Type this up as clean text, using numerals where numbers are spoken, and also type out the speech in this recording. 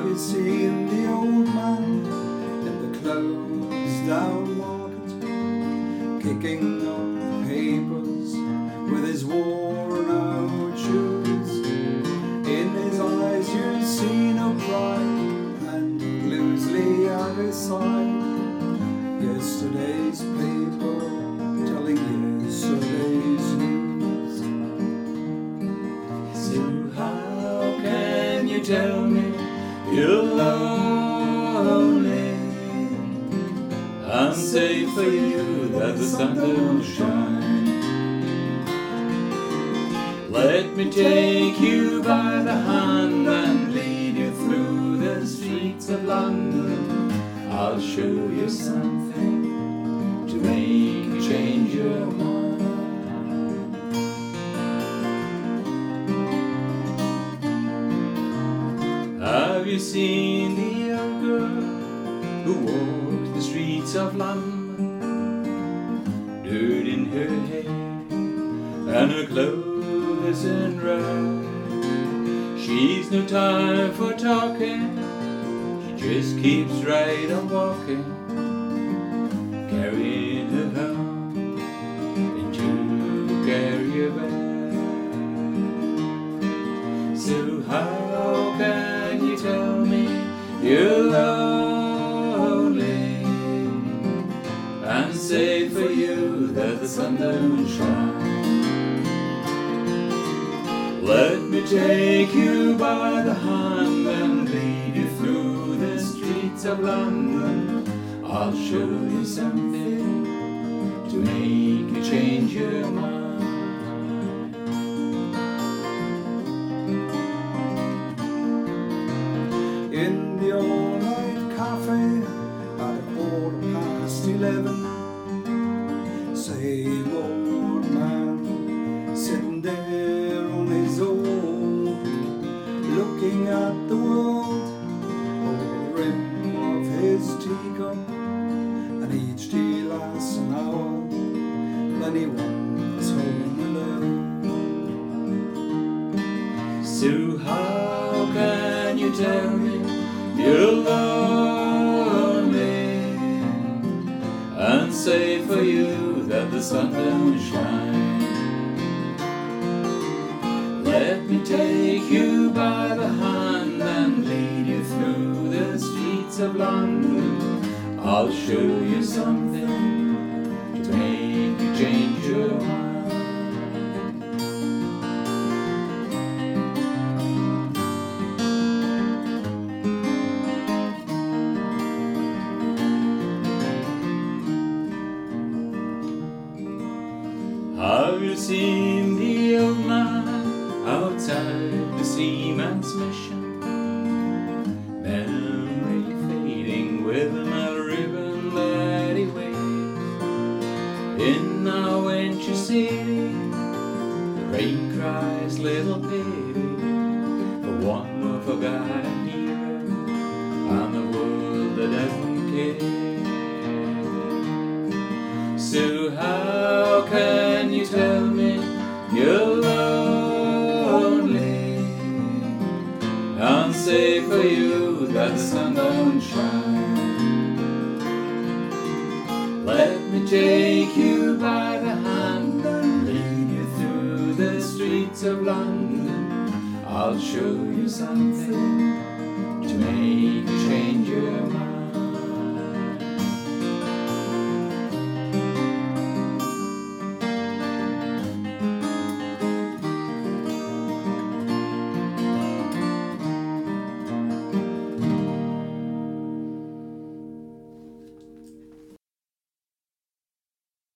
Have you seen the old man in the closed down market, kicking up papers with his worn out shoes? In his eyes you see no pride, and loosely at his side yesterday's paper telling yesterday's news. So how can you tell me you're lonely, and say for you that the sun will shine? Let me take you by the hand and lead you through the streets of London. I'll show you something to make you change your mind. Have you seen the young girl who walks the streets of London? Dirt in her hair and her clothes in rags. She's no time for talking, she just keeps right on walking, carrying her home into carrier bag. So how can you tell me you're lonely, and say for you that the sun don't shine? Let me take you by the hand and lead you through the streets of London. I'll show you something to make you change your mind. In the all-night cafe at 11:15, same old man sitting there on his own, looking at the world over the rim of his teacup, and each tea lasts an hour, then he wanders home alone. So how can you tell me you're lonely, and say for you that the sun don't shine? Let me take you by the hand and lead you through the streets of London. I'll show you something to make you change your mind. Have you seen the old man outside the seaman's mission? Memory fading with a metal ribbon that he waves. In our winter city, the rain cries little baby for one more forgotten hero on the world that doesn't care. So how can you tell me you're lonely, and say for you that the sun don't shine? Let me take you by the hand and lead you through the streets of London. I'll show you something to make you change your mind.